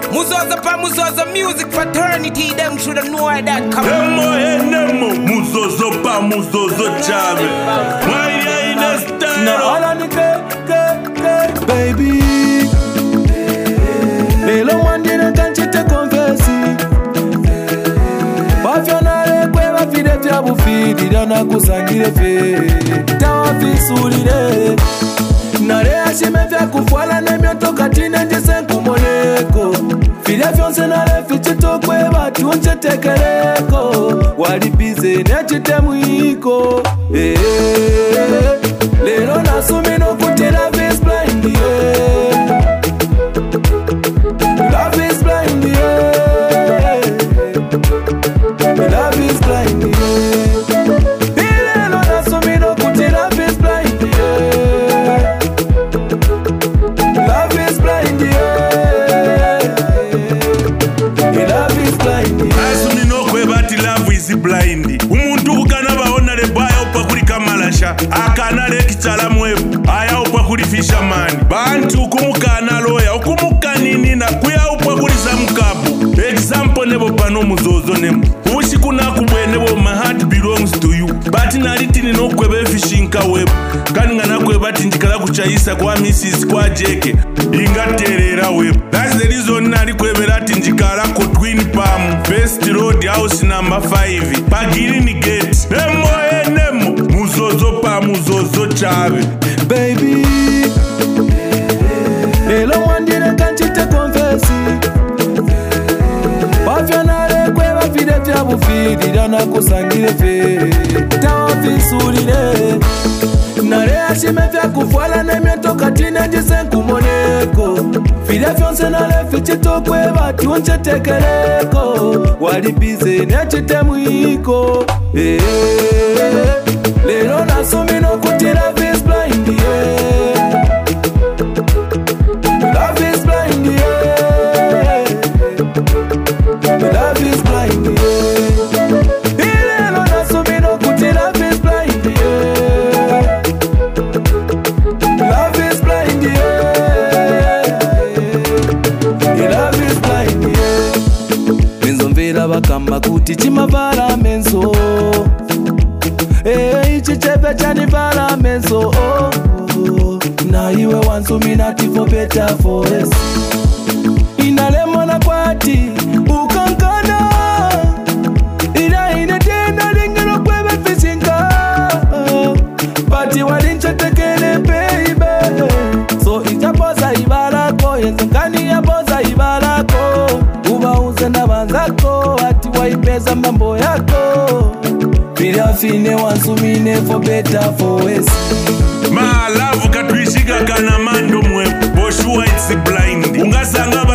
Muzozo pa Muzozo music fraternity, them shoulda know where that come. Nemo, Muzozo pa Muzozo chave. Why you in a style? Na ala ni ke, baby. Elo mwandine kanchite konfesi. Wafyonale kwe wafide vya bufidi. Dana kusangile fe tawafisulile. Nare ashime vya kufuala nemyoto katine njese nkumoneko. Fide fyonse nare fichito kwe batu nche tekeleko. Walipize nechite mwiko. Lero nasumi no kutila face blind, yeah. Love is blind, yeah. Love is blind, yeah. Lero nasumi no kutila face blind, yeah. Love is blind, yeah. Love is blind, yeah. Nasumi no kwe bati love is blind. Umuntu ukana baona lebaya upakuli kamalasha. Akana lekichala mwebu. Aya upakuli fisherman. Bantu kumukana loya. Ukumukanini na kuya upakuli za mkabu. Example nebo pano Muzozo nemu. Ushi kuna kubwe nebo my heart belongs to you. Bati nariti ni no kwebe fishing ka webu. Kani ngana kwe bati njikala kuchaisa kwa Mrs. kwa Jeke. Inga terera webu. That's the reason nari kwebe rati njikala ko Twin Palm. Best Road House number 5. Pagiri ni gate. Nemo, Muzozo pa Muzozo chave. Baby, elo mwandine kanchite konfesi. Wafyonale kwe wafide vya bufidi. Dana kusangile fe tawafisulile. Nare ashime vya kufuala nemyoto katine njise nkumoneko. Fide fyonse nale fichito kwe batu nche tekeleko. Walipize nechite mwiko. Lero nasumi no kutila face blind, yeah. Love is blind, yeah. Love is blind, yeah. Lero nasumi no kutila face blind, yeah. Love is blind, yeah. Love is blind, yeah. Menzo mvera bakamba kuti chimavala menzo. Chichepe chani vala menzo. Na iwe wansumi nati for better for us. Inalemona kwati ukankana. Ina inetenda lingero kwebe fishinga. Pati walinche tekele baby. So itapoza ibarako. Yenzokani ya poza ibarako. Uba uzenda banzako. Ati waipeza mambo yako. Fine wansumine for better for us. My love katwishika kana mando mwe. Boshua it's blind. Ungasanga